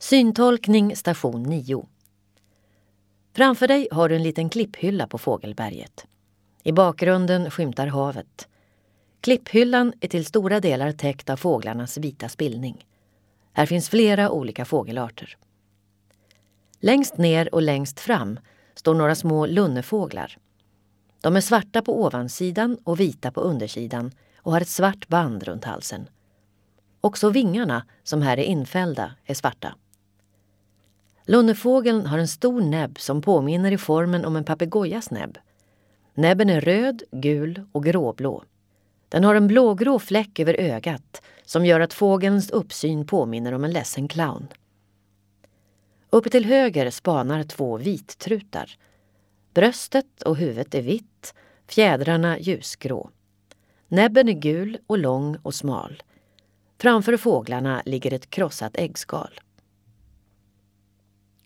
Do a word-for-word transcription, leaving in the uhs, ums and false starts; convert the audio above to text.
Syntolkning station nio. Framför dig har du en liten klipphylla på fågelberget. I bakgrunden skymtar havet. Klipphyllan är till stora delar täckt av fåglarnas vita spillning. Här finns flera olika fågelarter. Längst ner och längst fram står några små lunnefåglar. De är svarta på ovansidan och vita på undersidan och har ett svart band runt halsen. Också vingarna, som här är infällda, är svarta. Lunnefågeln har en stor näbb som påminner i formen om en papegojas näbb. Näbben är röd, gul och gråblå. Den har en blågrå fläck över ögat som gör att fågelns uppsyn påminner om en ledsen clown. Uppe till höger spanar två vittrutar. Bröstet och huvudet är vitt, fjädrarna ljusgrå. Näbben är gul och lång och smal. Framför fåglarna ligger ett krossat äggskal.